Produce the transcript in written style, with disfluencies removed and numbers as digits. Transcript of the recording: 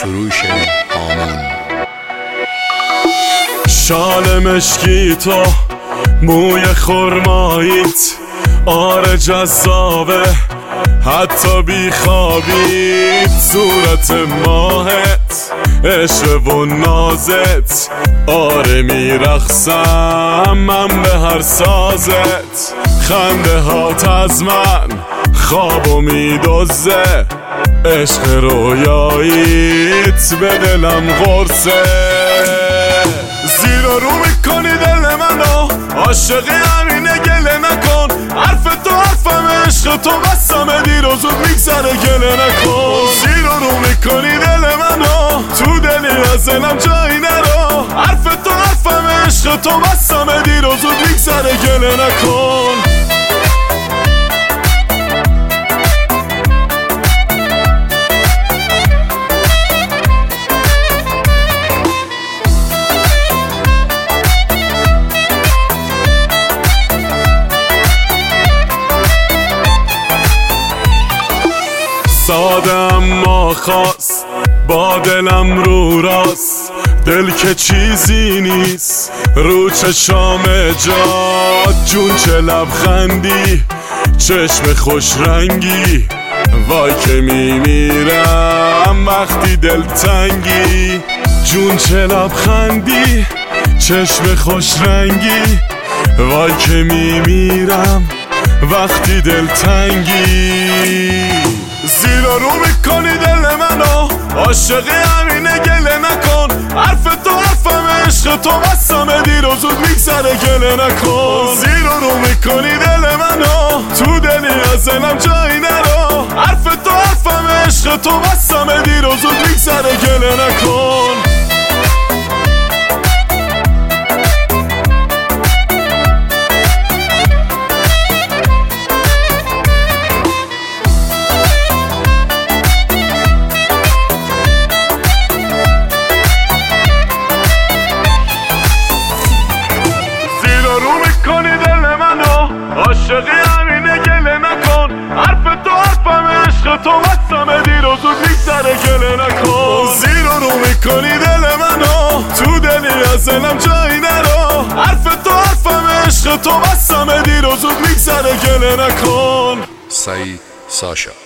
سروش هامون. شال مشکی تو، موی خرماییت، آره جذابه حتی بی خوابیت، صورت ماهت، عشق و نازت، آره میرقصم من به هر سازت، خنده هات از من خوابو میدزه، عشق رویاییت به دلم قرصه، زیر و رو میکنی دل منو، عاشقی همینه گله نکن، حرف تو حرفم، عشق تو قسمه، دیر و زود میگذره گله نکن، زیر و رو میکنی دل منو، تو دلی از دلم جایی نرو، حرف تو حرفم، عشق تو قسمه، دیر و زود میگذره گله نکن. ساده اما خاص، با دلم رو راست، دل که چیزی نیست، رو چشام جاد، جون چه لبخندی، چشم خوش رنگی، وای که میمیرم وقتی دل تنگی، جون چه لبخندی، چشم خوش رنگی، وای که میمیرم وقتی دل تنگی، زیر رو میکنی دل منو، عاشقی همینه گله نکن، حرف تو حرفم، عشق تو قسمه، دیر و زود میگذره گله نکن، زیر رو میکنی دل منو، تو دلی از دلم جایی نرو، حرف تو حرفم، عشق تو قسمه، دیر و زود میگذره گله نکن. عاشقی همینه گله نکن، حرف تو حرفم، عشق تو قسمه، دیر و زود میگذره گله نکن، زیر رو میکنی دل منو، تو دلی از دلم جایی نرو، حرف تو حرفم، عشق تو قسمه، دیر و زود میگذره گله نکن. سعید ساشا.